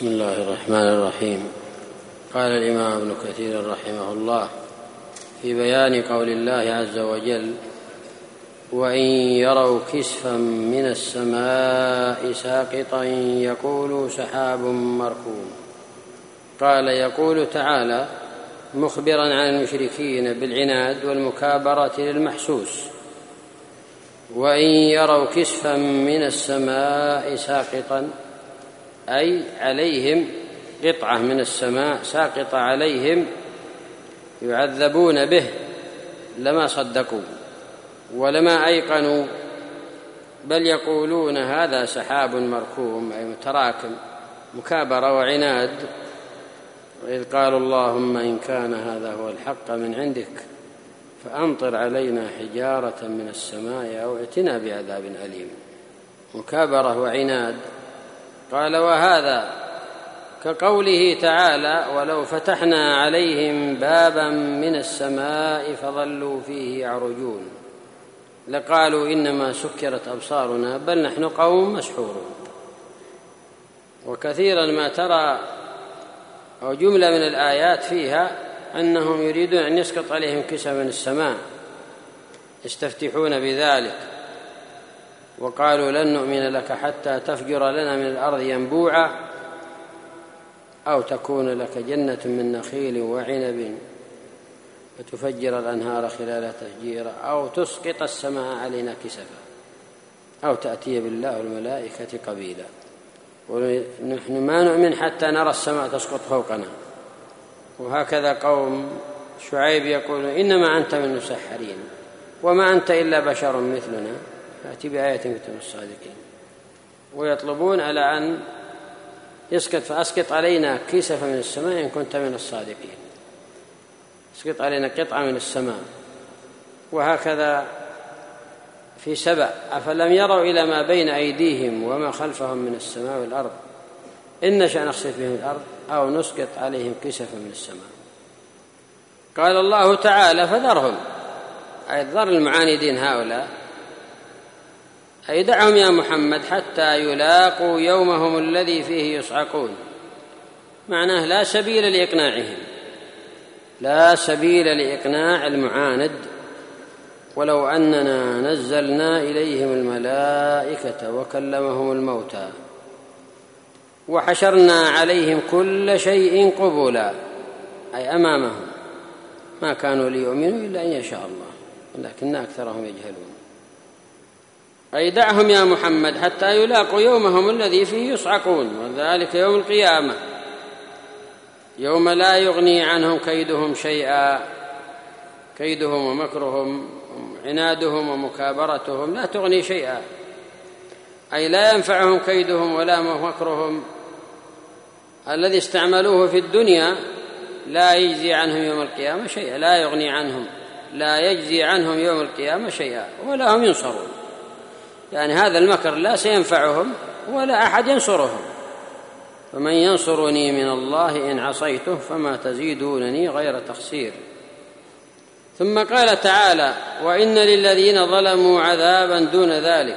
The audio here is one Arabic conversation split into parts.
بسم الله الرحمن الرحيم. قال الإمام ابن كثير رحمه الله في بيان قول الله عز وجل: وإن يروا كسفا من السماء ساقطا يقولوا سحاب مركوم. قال: يقول تعالى مخبرا عن المشركين بالعناد والمكابرة للمحسوس: وإن يروا كسفا من السماء ساقطا، أي عليهم قطعة من السماء ساقطة عليهم يعذبون به، لما صدقوا ولما أيقنوا، بل يقولون هذا سحاب مركوم، أي متراكم، مكابرة وعناد. وإذ قالوا اللهم إن كان هذا هو الحق من عندك فأمطر علينا حجارة من السماء أو ائتنا بعذاب أليم. مكابرة وعناد. قال: وهذا كقوله تعالى: ولو فتحنا عليهم بابا من السماء فظلوا فيه يعرجون لقالوا إنما سكرت أبصارنا بل نحن قوم مسحورون. وكثيرا ما ترى أو جملة من الآيات فيها أنهم يريدون أن يسقط عليهم كسف من السماء، يستفتحون بذلك، وقالوا لن نؤمن لك حتى تفجر لنا من الأرض ينبوعا أو تكون لك جنة من نخيل وعنب فتفجر الأنهار خلالها تفجيرا أو تسقط السماء علينا كسفا أو تأتي بالله والملائكة قبيلا. ونحن ما نؤمن حتى نرى السماء تسقط فوقنا. وهكذا قوم شعيب يقول: إنما أنت من المسحرين وما أنت إلا بشر مثلنا فأتي بآية كنتم الصادقين. ويطلبون على أن فأسقط علينا كسفا من السماء إن كنت من الصادقين، اسقط علينا قطعة من السماء. وهكذا في سبأ: أفلم يروا إلى ما بين أيديهم وما خلفهم من السماء والأرض إن نشأ نخسف بهم الأرض أو نسقط عليهم كسفا من السماء. قال الله تعالى: فذرهم، أي ذر المعاندين هؤلاء، أي دعهم يا محمد حتى يلاقوا يومهم الذي فيه يصعقون. معناه لا سبيل لإقناعهم، لا سبيل لإقناع المعاند. ولو أننا نزلنا إليهم الملائكة وكلمهم الموتى وحشرنا عليهم كل شيء قبلا، أي أمامهم، ما كانوا ليؤمنوا إلا أن يشاء الله ولكن أكثرهم يجهلون. أي دعهم يا محمد حتى يلاقوا يومهم الذي فيه يصعقون، وذلك يوم القيامة، يوم لا يغني عنهم كيدهم شيئا. كيدهم ومكرهم عنادهم ومكابرتهم لا تغني شيئا، أي لا ينفعهم كيدهم ولا مكرهم الذي استعملوه في الدنيا، لا يجزي عنهم يوم القيامة شيئا، لا يغني عنهم، لا يجزي عنهم يوم القيامة شيئا، ولا هم ينصرون. يعني هذا المكر لا سينفعهم ولا أحد ينصرهم. فمن ينصرني من الله إن عصيته فما تزيدونني غير تخسير. ثم قال تعالى: وإن للذين ظلموا عذابا دون ذلك،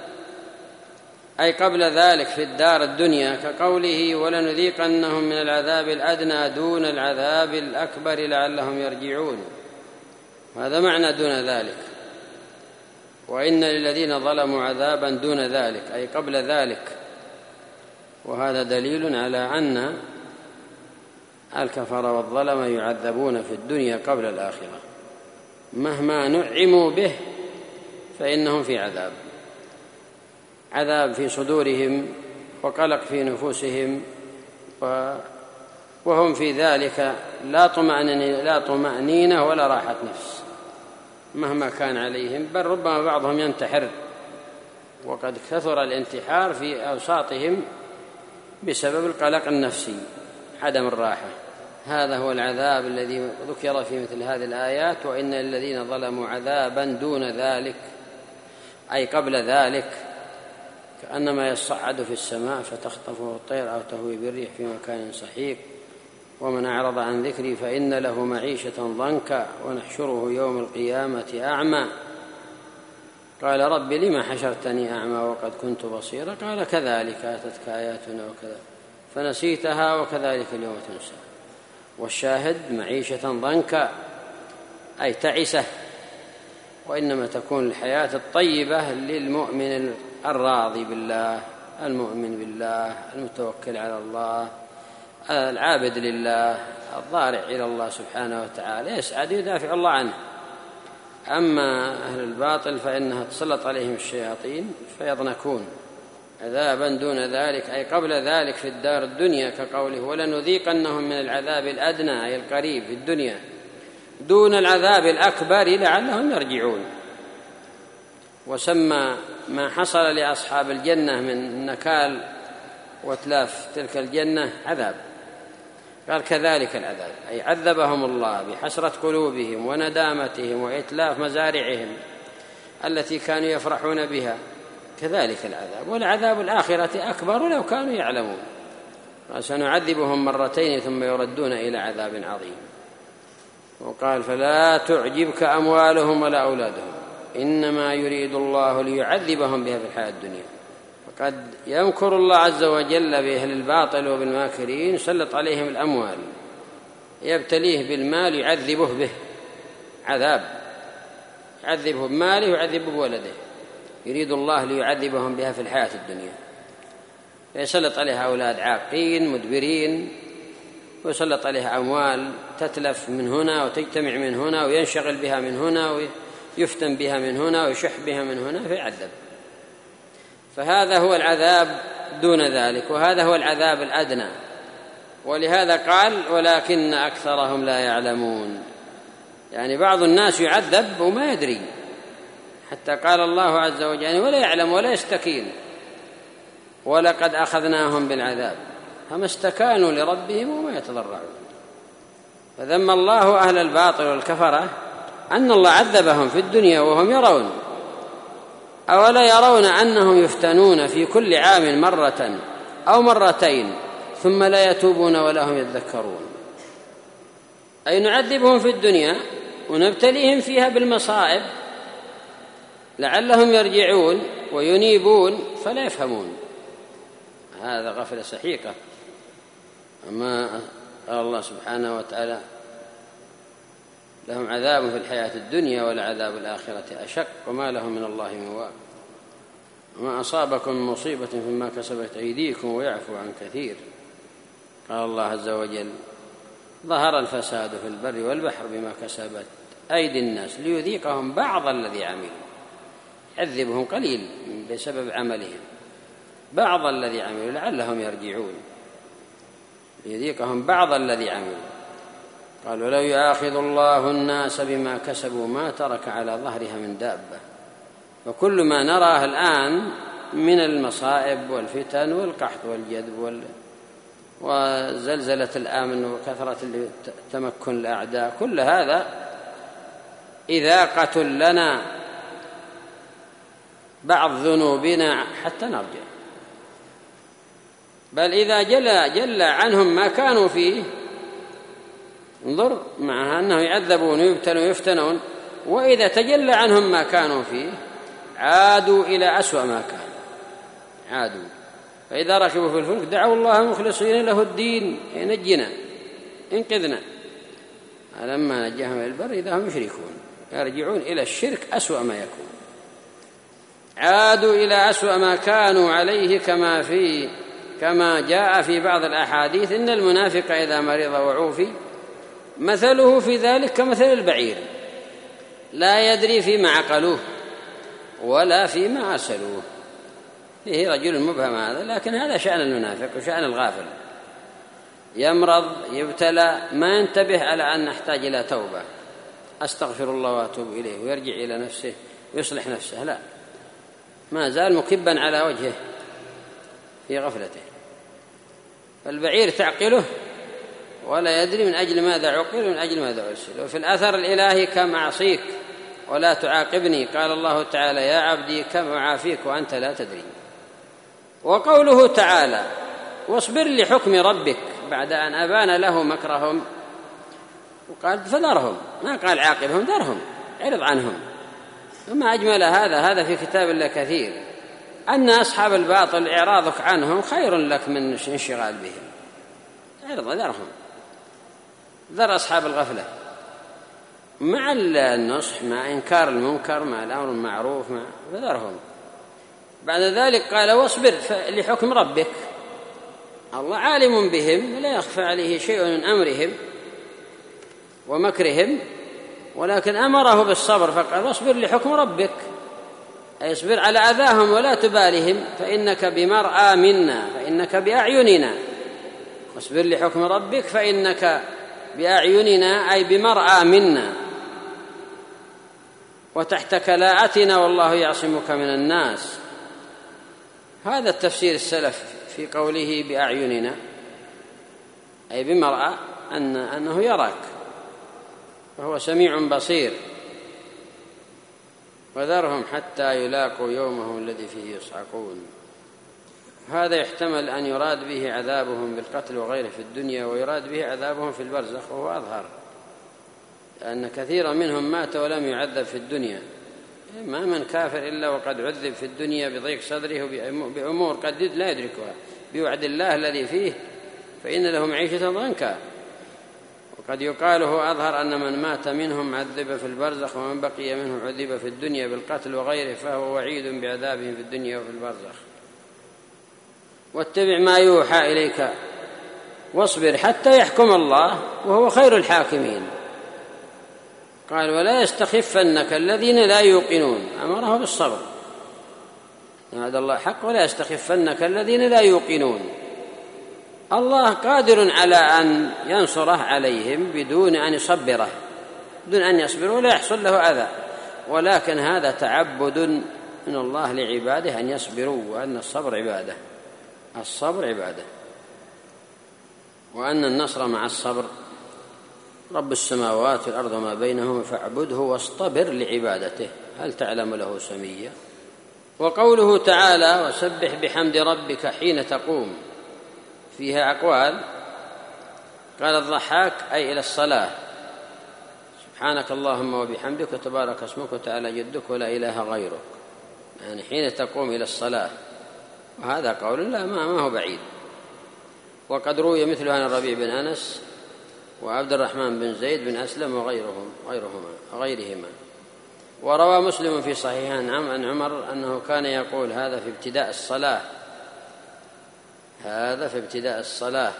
أي قبل ذلك في الدار الدنيا، كقوله: ولنذيقنهم من العذاب الأدنى دون العذاب الأكبر لعلهم يرجعون. هذا معنى دون ذلك. وإن للذين ظلموا عذابا دون ذلك، أي قبل ذلك. وهذا دليل على أن الكفر والظلم يعذبون في الدنيا قبل الآخرة، مهما نعموا به فإنهم في عذاب، عذاب في صدورهم وقلق في نفوسهم، وهم في ذلك لا طمأنينة ولا راحة نفس مهما كان عليهم، بل ربما بعضهم ينتحر، وقد كثر الانتحار في أوساطهم بسبب القلق النفسي، عدم الراحة. هذا هو العذاب الذي ذكر في مثل هذه الآيات: وإن الذين ظلموا عذابا دون ذلك، أي قبل ذلك، كأنما يصعد في السماء فتخطفه الطير أو تهوي بالريح في مكان سحيق. ومن أعرض عن ذكري فإن له معيشة ضنكا ونحشره يوم القيامة أعمى. قال: رب لما حشرتني أعمى وقد كنت بصيرا؟ قال: كذلك أتتك آياتنا وكذا فنسيتها وكذلك اليوم تنسى. والشاهد معيشة ضنكا أي تعسة، وإنما تكون الحياة الطيبة للمؤمن الراضي بالله، المؤمن بالله، المتوكل على الله، العابد لله، الضارع إلى الله سبحانه وتعالى، يسعد يدافع الله عنه. أما أهل الباطل فإنها تسلط عليهم الشياطين فيضنكون عذابا دون ذلك، أي قبل ذلك في الدار الدنيا، كقوله ولنذيقنهم من العذاب الأدنى أي القريب في الدنيا دون العذاب الأكبر لعلهم يرجعون. وسمى ما حصل لأصحاب الجنة من نكال واتلاف تلك الجنة عذاب، قال كذلك العذاب، أي عذبهم الله بحسرة قلوبهم وندامتهم وإتلاف مزارعهم التي كانوا يفرحون بها، كذلك العذاب. والعذاب الآخرة أكبر لو كانوا يعلمون، سنعذبهم مرتين ثم يردون إلى عذاب عظيم. وقال فلا تعجبك أموالهم ولا أولادهم إنما يريد الله ليعذبهم بها في الحياة الدنيا. فقد يمكر الله عز وجل بأهل الباطل وبالماكرين، يسلط عليهم الأموال، يبتليه بالمال يعذبه به عذاب، يعذبه بماله ويعذبه بولده، يريد الله ليعذبهم بها في الحياة الدنيا، فيسلط عليها أولاد عاقين مدبرين، ويسلط عليها أموال تتلف من هنا وتجتمع من هنا وينشغل بها من هنا ويفتن بها من هنا ويشح بها من هنا فيعذب. فهذا هو العذاب دون ذلك، وهذا هو العذاب الأدنى. ولهذا قال ولكن أكثرهم لا يعلمون، يعني بعض الناس يعذب وما يدري، حتى قال الله عز وجل يعني ولا يعلم ولا يستكين، ولقد أخذناهم بالعذاب فما استكانوا لربهم وما يتضرعون. فذم الله أهل الباطل والكفرة أن الله عذبهم في الدنيا وهم يرون، أولا يرون أنهم يفتنون في كل عام مرة أو مرتين ثم لا يتوبون ولا هم يذكرون، أي نعذبهم في الدنيا ونبتليهم فيها بالمصائب لعلهم يرجعون وينيبون فلا يفهمون، هذا غفلة سحيقة. أما قال الله سبحانه وتعالى لهم عذاب في الحياة الدنيا ولعذاب الآخرة أشق وما لهم من الله من واق، وما أصابكم من مصيبة فيما كسبت أيديكم ويعفو عن كثير. قال الله عز وجل ظهر الفساد في البر والبحر بما كسبت أيدي الناس ليذيقهم بعض الذي عملوا، يعذبهم قليل بسبب عملهم بعض الذي عملوا لعلهم يرجعون، ليذيقهم بعض الذي عملوا. قال ولو يؤاخذ الله الناس بما كسبوا ما ترك على ظهرها من دابة. وكل ما نراه الآن من المصائب والفتن والقحط والجذب وزلزلة الأمن وكثرة تمكن الأعداء، كل هذا إذاقة لنا بعض ذنوبنا حتى نرجع. بل إذا جل عنهم ما كانوا فيه انظر، مع أنه يعذبون ويبتلون ويفتنون، وإذا تجلى عنهم ما كانوا فيه عادوا إلى أسوأ ما كان، عادوا. فإذا ركبوا في الفلك دعوا الله مخلصين له الدين ينجنا انقذنا، لما نجاهم إلى البر إذا هم يشركون، يرجعون إلى الشرك أسوأ ما يكون، عادوا إلى أسوأ ما كانوا عليه، كما جاء في بعض الأحاديث إن المنافق إذا مرض وعوفي مثله في ذلك كمثل البعير لا يدري فيما عقلوه ولا فيما أرسلوه. فيه رجل مبهم هذا، لكن هذا شأن المنافق وشأن الغافل، يمرض يبتلى ما ينتبه على أن نحتاج إلى توبة، أستغفر الله وأتوب إليه ويرجع إلى نفسه ويصلح نفسه، لا، ما زال مكبا على وجهه في غفلته. فالبعير تعقله ولا يدري من أجل ماذا عقل ومن أجل ماذا أرسل. وفي الأثر الإلهي كم أعصيك ولا تعاقبني، قال الله تعالى يا عبدي كم أعافيك وأنت لا تدري. وقوله تعالى واصبر لحكم ربك بعد أن أبان له مكرهم، وقال فذرهم، ما قال عاقبهم، ذرهم، اعرض عنهم. وما أجمل هذا في كتاب الله كثير، أن أصحاب الباطل إعراضك عنهم خير لك من انشغال بهم. ذرهم، ذر أصحاب الغفلة مع النصح، مع إنكار المنكر، مع الأمر المعروف، ذرهم. بعد ذلك قال واصبر لحكم ربك. الله عالم بهم ولا يخفى عليه شيء من أمرهم ومكرهم، ولكن أمره بالصبر فقال واصبر لحكم ربك، أي اصبر على أذاهم ولا تبالهم، فإنك بمرأى منا، فإنك بأعيننا. واصبر لحكم ربك فإنك بأعيننا، أي بمرأى منا وتحت كلاءتنا، والله يعصمك من الناس. هذا التفسير السلف في قوله بأعيننا، أي بمرأى، أنه يراك وهو سميع بصير. وذرهم حتى يلاقوا يومهم الذي فيه يصعقون. هذا يحتمل أن يراد به عذابهم بالقتل وغيره في الدنيا، ويراد به عذابهم في البرزخ، وهو أظهر، لأن كثيرا منهم مات ولم يعذب في الدنيا. ما من كافر إلا وقد عذب في الدنيا بضيق صدره بأمور قد لا يدركها بوعد الله الذي فيه، فإن له معيشة ضنكا. وقد يقال هو أظهر أن من مات منهم عذب في البرزخ، ومن بقي منهم عذب في الدنيا بالقتل وغيره، فهو وعيد بعذابهم في الدنيا وفي البرزخ. واتبع ما يوحى إليك واصبر حتى يحكم الله وهو خير الحاكمين. قال ولا يستخفنك الذين لا يوقنون، أمره بالصبر. هذا الله حق، ولا يستخفنك الذين لا يوقنون. الله قادر على أن ينصره عليهم بدون أن يصبره، بدون أن يصبر ولا يحصل له أذى، ولكن هذا تعبد من الله لعباده أن يصبروا، وأن الصبر عبادة، الصبر عبادة، وأن النصر مع الصبر. رب السماوات والأرض وما بينهما فاعبده واصطبر لعبادته هل تعلم له سميا. وقوله تعالى وسبح بحمد ربك حين تقوم، فيها أقوال. قال الضحاك أي إلى الصلاة، سبحانك اللهم وبحمدك وتبارك اسمك وتعالى جدك ولا إله غيرك، يعني حين تقوم إلى الصلاة. وهذا قول لا ما هو بعيد. وقد روي مثله عن الربيع بن أنس وعبد الرحمن بن زيد بن أسلم وغيرهما. وروى مسلم في صحيحه عن عمر أنه كان يقول هذا في ابتداء الصلاة، هذا في ابتداء الصلاة.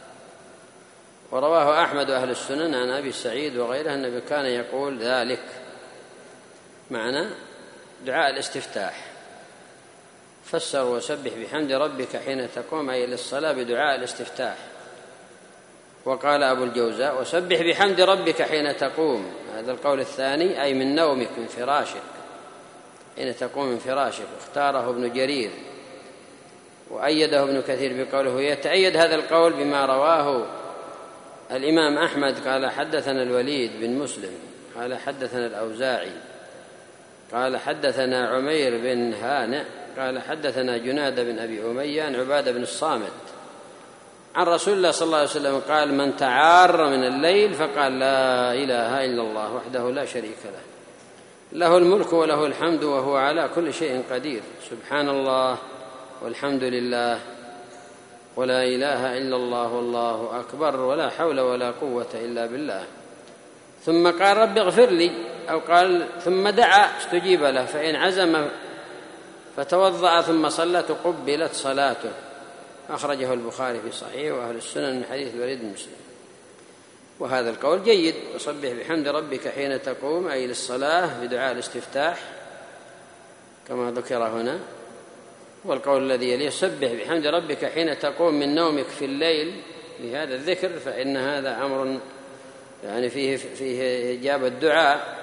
ورواه أحمد أهل السنن عن أبي سعيد وغيره أنه كان يقول ذلك، معنى دعاء الاستفتاح. فسروا وسبح بحمد ربك حين تقوم أي للصلاة بدعاء الاستفتاح. وقال أبو الجوزاء وسبح بحمد ربك حين تقوم، هذا القول الثاني أي من نومك من فراشك، حين تقوم من فراشك. اختاره ابن جرير وأيده ابن كثير بقوله. يتأيد هذا القول بما رواه الإمام أحمد قال حدثنا الوليد بن مسلم قال حدثنا الأوزاعي قال حدثنا عمير بن هانئ قال حدثنا جناد بن أبي أمية عن عبادة بن الصامت عن رسول الله صلى الله عليه وسلم قال من تعار من الليل فقال لا إله إلا الله وحده لا شريك له، له الملك وله الحمد وهو على كل شيء قدير، سبحان الله والحمد لله ولا إله إلا الله والله أكبر ولا حول ولا قوة إلا بالله. ثم قال رب اغفر لي، أو قال ثم دعا استجيب له، فإن عزم فتوضأ ثم صلى تقبلت صلاته. أخرجه البخاري في صحيح وأهل السنن من حديث الوليد بن مسلم. وهذا القول جيد، وسبح بحمد ربك حين تقوم أي للصلاة بدعاء الاستفتاح كما ذكر هنا. والقول الذي يليه سبح بحمد ربك حين تقوم من نومك في الليل بهذا الذكر، فإن هذا أمر يعني فيه إجابة الدعاء.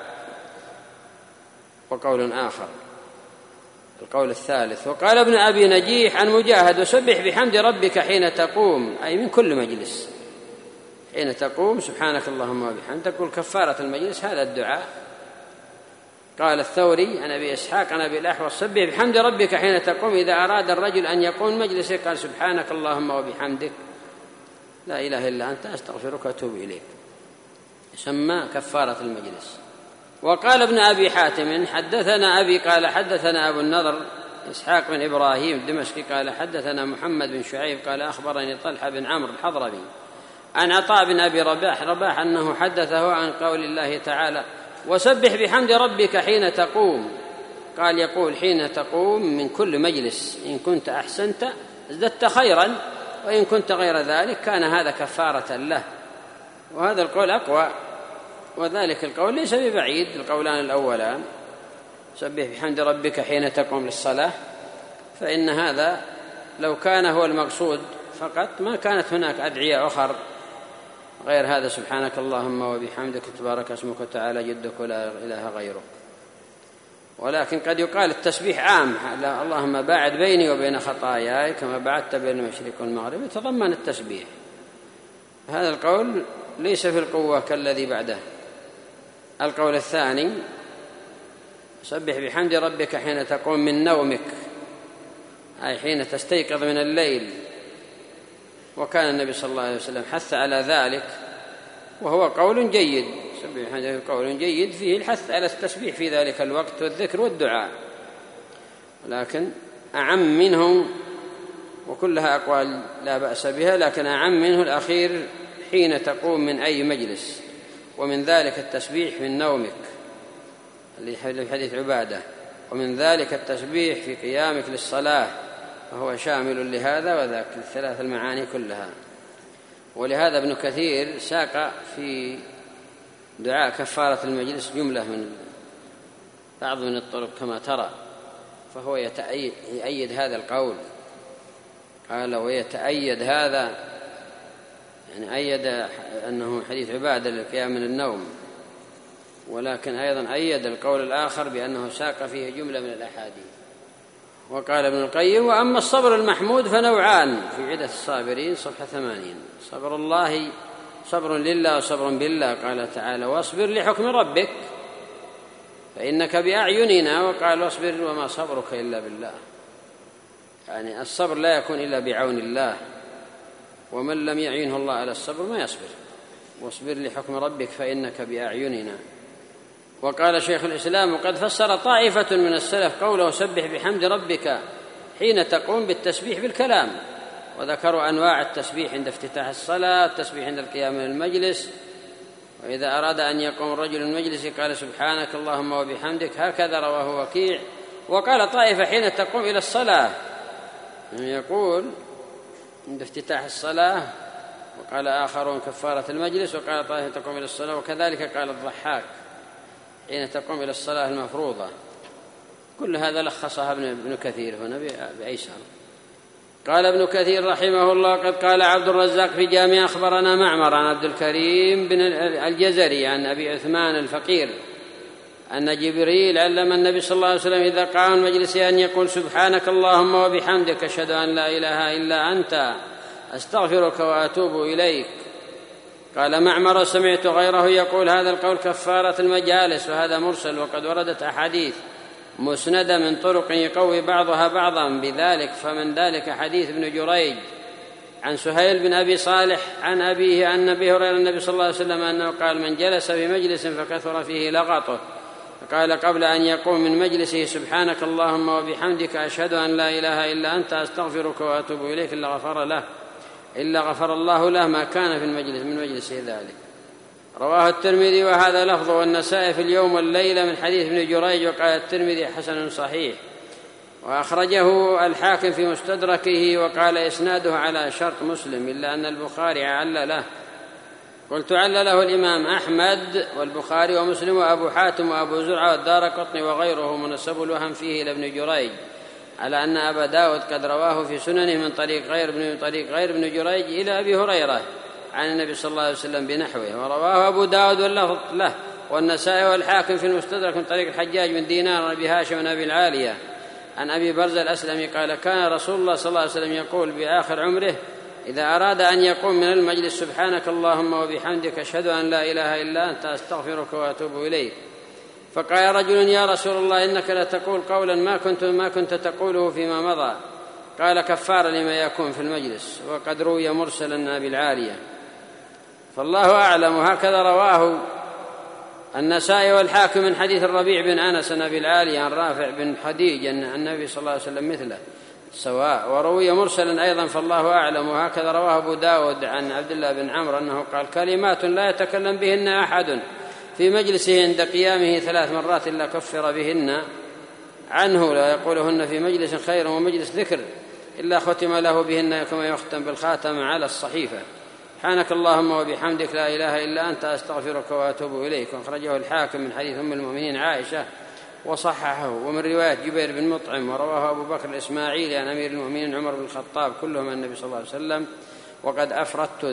وقول آخر القول الثالث وقال ابن أبي نجيح عن مجاهد وسبح بحمد ربك حين تقوم أي من كل مجلس، حين تقوم سبحانك اللهم وبحمدك تقول كفارة المجلس، هذا الدعاء. قال الثوري عن أبي إسحاق عن أبي الأحوص سبح بحمد ربك حين تقوم إذا أراد الرجل أن يقوم مجلسه قال سبحانك اللهم وبحمدك لا إله إلا أنت أستغفرك وأتوب إليك، يسمى كفارة المجلس. وقال ابن أبي حاتم حدثنا أبي قال حدثنا أبو النضر إسحاق بن إبراهيم الدمشقي قال حدثنا محمد بن شعيب قال أخبرني طلحة بن عمرو الحضرمي عن عطاء بن أبي رباح أنه حدثه عن قول الله تعالى وسبح بحمد ربك حين تقوم. قال يقول حين تقوم من كل مجلس، إن كنت أحسنت ازددت خيرا، وإن كنت غير ذلك كان هذا كفارة له. وهذا القول أقوى، وذلك القول ليس ببعيد، القولان الأولان سبح بحمد ربك حين تقوم للصلاة، فإن هذا لو كان هو المقصود فقط ما كانت هناك أدعية أخر غير هذا سبحانك اللهم وبحمدك تبارك اسمك وتعالى جدك ولا إله غيرك. ولكن قد يقال التسبيح عام، اللهم باعد بيني وبين خطاياي كما بعدت بين المشرق والمغرب، يتضمن التسبيح. هذا القول ليس في القوة كالذي بعده. القول الثاني سبح بحمد ربك حين تقوم من نومك، أي حين تستيقظ من الليل، وكان النبي صلى الله عليه وسلم حث على ذلك، وهو قول جيد، سبح بحمد قول جيد فيه الحث على التسبيح في ذلك الوقت والذكر والدعاء. ولكن أعم منه، وكلها أقوال لا بأس بها، لكن أعم منه الأخير حين تقوم من أي مجلس، ومن ذلك التسبيح من نومك اللي في حديث عبادة، ومن ذلك التسبيح في قيامك للصلاة، فهو شامل لهذا وذاك الثلاث المعاني كلها. ولهذا ابن كثير ساق في دعاء كفارة المجلس جملة من بعض من الطرق كما ترى، فهو يؤيد هذا القول. قال ويتأيد هذا، يعني أيد أنه حديث عبادة للقيام من النوم، ولكن أيضا أيد القول الآخر بأنه ساق فيه جملة من الأحاديث. وقال ابن القيم وأما الصبر المحمود فنوعان في عدة الصابرين صفحة 80: صبر الله صبر لله وصبر بالله، قال تعالى واصبر لحكم ربك فإنك بأعيننا، وقال واصبر وما صبرك إلا بالله، يعني الصبر لا يكون إلا بعون الله، ومن لم يعينه الله على الصبر ما يصبر. واصبر لحكم ربك فإنك بأعيننا. وقال شيخ الإسلام وقد فسر طائفة من السلف قوله سبح بحمد ربك حين تقوم بالتسبيح بالكلام، وذكروا أنواع التسبيح عند افتتاح الصلاة، التسبيح عند القيام من المجلس، وإذا أراد أن يقوم الرجل من المجلس قال سبحانك اللهم وبحمدك، هكذا رواه وكيع. وقال طائفة حين تقوم إلى الصلاة، يقول عند افتتاح الصلاة، وقال آخرون كفارة المجلس، وقال طائفة تقوم إلى الصلاة، وكذلك قال الضحاك حين تقوم إلى الصلاة المفروضة. كل هذا لخصها ابن كثير هنا بأيسر. قال ابن كثير رحمه الله قد قال عبد الرزاق في جامع أخبرنا معمر عن عبد الكريم بن الجزري عن أبي عثمان الفقير أن جبريل علم النبي صلى الله عليه وسلم إذا قام المجلس أن يقول سبحانك اللهم وبحمدك أشهد أن لا إله إلا أنت أستغفرك وأتوب إليك. قال معمر سمعت غيره يقول هذا القول كفارة المجالس، وهذا مرسل، وقد وردت أحاديث مسندة من طرق يقوي بعضها بعضا بذلك، فمن ذلك حديث ابن جريج عن سهيل بن أبي صالح عن أبيه عن أبي هريرة النبي صلى الله عليه وسلم أنه قال من جلس في مجلس فكثر فيه لغطه فقال قبل أن يقوم من مجلسه سبحانك اللهم وبحمدك أشهد أن لا إله إلا أنت أستغفرك وأتوب إليك إلا غفر الله له ما كان في المجلس من مجلسه ذلك. رواه الترمذي وهذا لفظ والنسائي في اليوم والليلة من حديث ابن جريج، وقال الترمذي حسن صحيح، وأخرجه الحاكم في مستدركه وقال إسناده على شرط مسلم، إلا أن البخاري عل له. قلت عل له الإمام أحمد والبخاري ومسلم وأبو حاتم وأبو زرعة والدارقطني وغيره، منسب الوهم فيه إلى ابن جريج، على أن أبا داود قد رواه في سننه من طريق غير ابن جريج إلى أبي هريرة عن النبي صلى الله عليه وسلم بنحوه، ورواه أبو داود واللفظ له والنسائي والحاكم في المستدرك من طريق الحجاج بن دينار وأبي هاشم بن أبي العالية عن أبي برزة الأسلمي قال كان رسول الله صلى الله عليه وسلم يقول بآخر عمره إذا أراد أن يقوم من المجلس سبحانك اللهم وبحمدك أشهد أن لا إله إلا أنت أستغفرك وأتوب إليك. فقال رجل يا رسول الله إنك لتقول قولا ما كنت تقوله فيما مضى، قال كفار لما يكون في المجلس، وقد روي مرسلا أبي العالية. فالله أعلم. هكذا رواه النسائي والحاكم من حديث الربيع بن أنس عن أبي العالي عن رافع بن خديج أن النبي صلى الله عليه وسلم مثله سواء، وروي مرسلا أيضا فالله أعلم. وهكذا رواه أبو داود عن عبد الله بن عمرو أنه قال: كلمات لا يتكلم بهن أحد في مجلسه عند قيامه 3 مرات إلا كفر بهن عنه، لا يقولهن في مجلس خير ومجلس ذكر إلا ختم له بهن كما يختم بالخاتم على الصحيفة. سبحانك اللهم وبحمدك لا إله إلا أنت أستغفرك وأتوب إليك. وأخرجه الحاكم من حديث أم المؤمنين عائشة وصححه، ومن رواية جبير بن مطعم، ورواه أبو بكر الإسماعيلي عن أمير المؤمنين عمر بن الخطاب كلهم عن النبي صلى الله عليه وسلم. وقد أفردت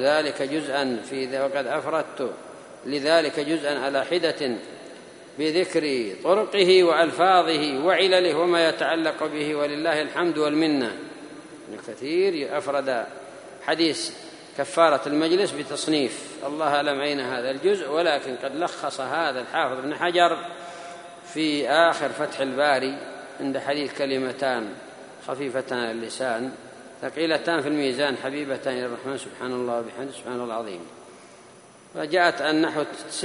لذلك جزءا على حدة بذكر طرقه وألفاظه وعلله وما يتعلق به، ولله الحمد والمنة. الكثير أفرد حديث كفارة المجلس بتصنيف، الله أعلم أين هذا الجزء، ولكن قد لخص هذا الحافظ ابن حجر في آخر فتح الباري عند حديث: كلمتان خفيفتان على اللسان ثقيلتان في الميزان حبيبتان إلى الرحمن سبحان الله وبحمده سبحان الله العظيم. وجاءت أن نحو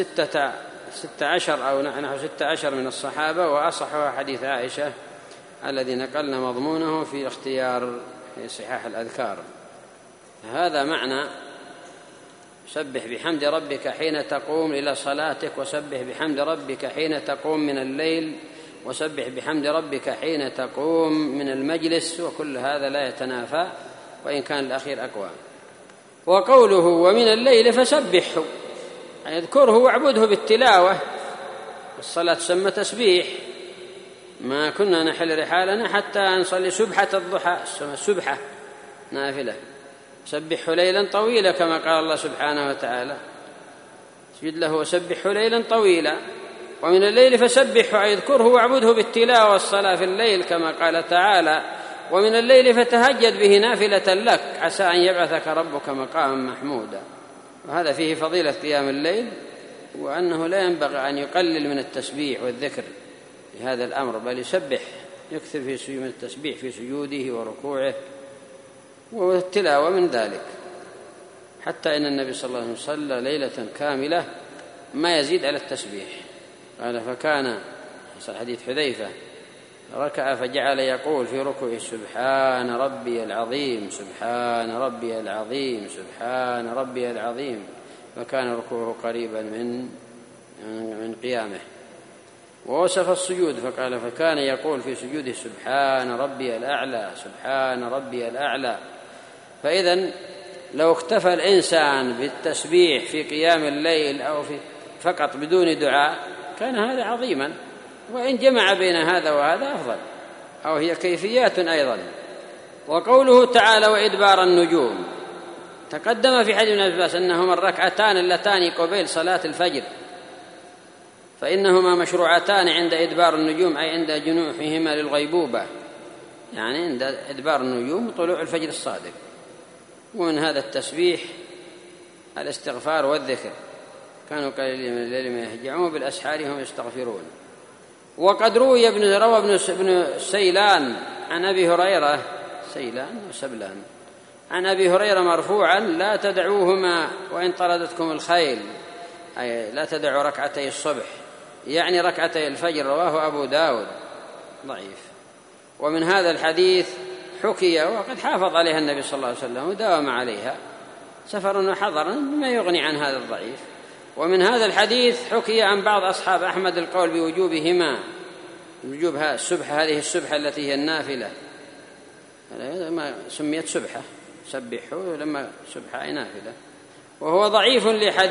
16 أو نحو 16 من الصحابة، وأصحها حديث عائشة الذي نقلنا مضمونه في اختيار في صحاح الأذكار. هذا معنى سبح بحمد ربك حين تقوم إلى صلاتك، وسبح بحمد ربك حين تقوم من الليل، وسبح بحمد ربك حين تقوم من المجلس، وكل هذا لا يتنافى، وإن كان الأخير أقوى. وقوله ومن الليل فسبحه، اذكره واعبده بالتلاوة. الصلاة تسمى تسبيح، ما كنا نحل رحالنا حتى نصلي سبحة الضحى، السبحة نافلة، سبحه ليلا طويلا كما قال الله سبحانه وتعالى: اسجد له وسبحه ليلا طويلا. ومن الليل فسبحه، أي اذكره واعبده بالتلاوة والصلاة في الليل كما قال تعالى: ومن الليل فتهجد به نافلة لك عسى أن يبعثك ربك مقاما محمودا. وهذا فيه فضيلة قيام الليل، وأنه لا ينبغي أن يقلل من التسبيح والذكر في هذا الأمر، بل يسبح، يكثر من التسبيح في سجوده وركوعه والتلاوة من ذلك، حتى إن النبي صلى الله عليه وسلم صلى ليلة كاملة ما يزيد على التسبيح. قال: فكان حديث حذيفة ركع فجعل يقول في ركوعه: سبحان ربي العظيم سبحان ربي العظيم سبحان ربي العظيم، وكان ركوعه قريبا من قيامه. ووصف السجود فقال: فكان يقول في سجوده: سبحان ربي الأعلى سبحان ربي الأعلى. فإذن لو اكتفى الإنسان بالتسبيح في قيام الليل أو فقط بدون دعاء كان هذا عظيما، وإن جمع بين هذا وهذا أفضل، أو هي كيفيات أيضا. وقوله تعالى: وإدبار النجوم، تقدم في حديث ابن عباس أنهما الركعتان اللتان قبيل صلاة الفجر، فإنهما مشروعتان عند إدبار النجوم، أي عند جنوحهما للغيبوبة، يعني عند إدبار النجوم طلوع الفجر الصادق. ومن هذا التسبيح الاستغفار والذكر، كانوا قليلا من الليل ما يهجعون بالأسحار هم يستغفرون. وقد روى ابن سيلان عن أبي هريرة، سيلان وسبلان، عن أبي هريرة مرفوعا: لا تدعوهما وإن طردتكم الخيل، أي لا تدعوا ركعتي الصبح، يعني ركعتي الفجر. رواه أبو داود، ضعيف. ومن هذا الحديث حكي، وقد حافظ عليها النبي صلى الله عليه وسلم وداوم عليها سفرا وحضرا بما يغني عن هذا الضعيف. ومن هذا الحديث حكي عن بعض أصحاب أحمد القول بوجوبهما، وجوب السبحة، هذه السبحة التي هي النافلة، ما سميت سبحة، سبحوا لما سبحة أي نافلة. وهو ضعيف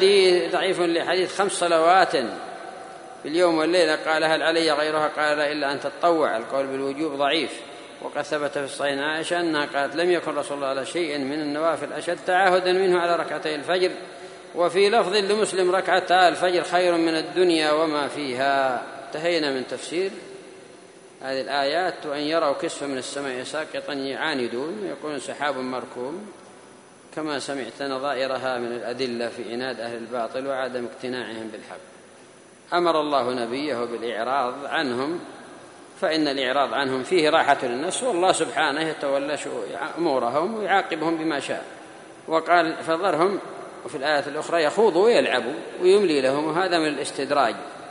لحديث 5 صلوات في اليوم والليلة قالها: هل علي غيرها؟ قال: لا إلا أن تتطوع. القول بالوجوب ضعيف. وقد ثبت في الصحيح عائشة أنها قالت: لم يكن رسول الله على شيء من النوافل أشد تعاهدا منه على ركعتي الفجر. وفي لفظ لمسلم: ركعتا الفجر خير من الدنيا وما فيها. انتهينا من تفسير هذه الآيات. وأن يروا كسفا من السماء ساقطا يعاندون ويقولون سحاب مركوم، كما سمعت نظائرها من الأدلة في عناد أهل الباطل وعدم اقتناعهم بالحق. أمر الله نبيه بالإعراض عنهم، فإن الإعراض عنهم فيه راحة للنفس، والله سبحانه يتولى أمورهم ويعاقبهم بما شاء. وقال: فذرهم، وفي الآية الأخرى: يخوضوا ويلعبوا ويملي لهم، وهذا من الاستدراج.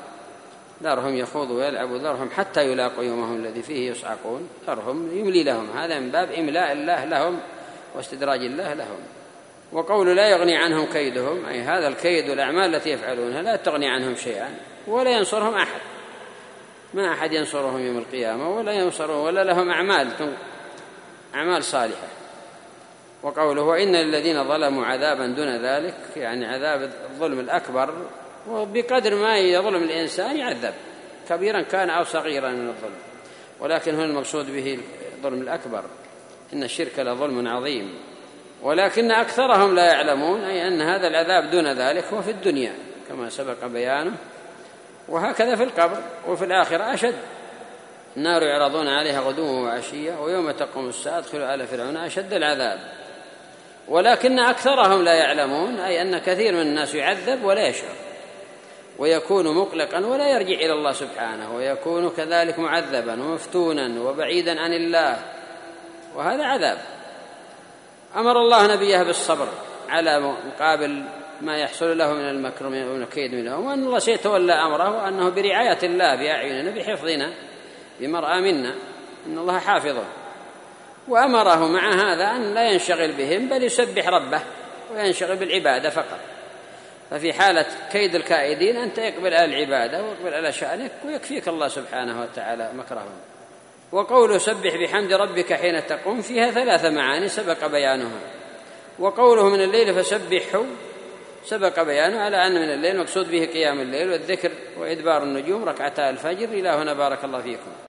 ذرهم يخوضوا ويلعبوا، ذرهم حتى يلاقوا يومهم الذي فيه يصعقون، ذرهم يملي لهم، هذا من باب إملاء الله لهم واستدراج الله لهم. وقول لا يغني عنهم كيدهم، أي هذا الكيد والأعمال التي يفعلونها لا تغني عنهم شيئا ولا ينصرهم أحد، ما أحد ينصرهم يوم القيامة ولا ينصرهم ولا لهم أعمال صالحة. وقوله وإن الذين ظلموا عذابا دون ذلك، يعني عذاب الظلم الأكبر، وبقدر ما يظلم الإنسان يعذب، كبيرا كان أو صغيرا من الظلم، ولكن هنا المقصود به الظلم الأكبر، إن الشرك لظلم عظيم، ولكن أكثرهم لا يعلمون، أي أن هذا العذاب دون ذلك هو في الدنيا كما سبق بيانه، وهكذا في القبر وفي الآخرة أشد. النار يعرضون عليها غدوا وعشية ويوم تقوم الساعة ادخلوا آل فرعون أشد العذاب، ولكن أكثرهم لا يعلمون، أي أن كثير من الناس يعذب ولا يشعر، ويكون مقلقا ولا يرجع إلى الله سبحانه، ويكون كذلك معذبا ومفتونا وبعيدا عن الله، وهذا عذاب. أمر الله نبيه بالصبر على مقابل ما يحصل له من المكر ومن الكيد منهم، وأن الله سيتولى أمره، وأنه برعاية الله بأعيننا بحفظنا بمرأى منا، إن الله حافظه. وأمره مع هذا أن لا ينشغل بهم، بل يسبح ربه وينشغل بالعبادة فقط. ففي حالة كيد الكائدين أنت يقبل على العبادة ويقبل على شأنك، ويكفيك الله سبحانه وتعالى مكرهم. وقوله سبح بحمد ربك حين تقوم فيها 3 معاني سبق بيانها. وقوله من الليل فسبحه سبق بيانه على أن من الليل مقصود به قيام الليل والذكر وإدبار النجوم ركعتا الفجر. إلى هنا بارك الله فيكم.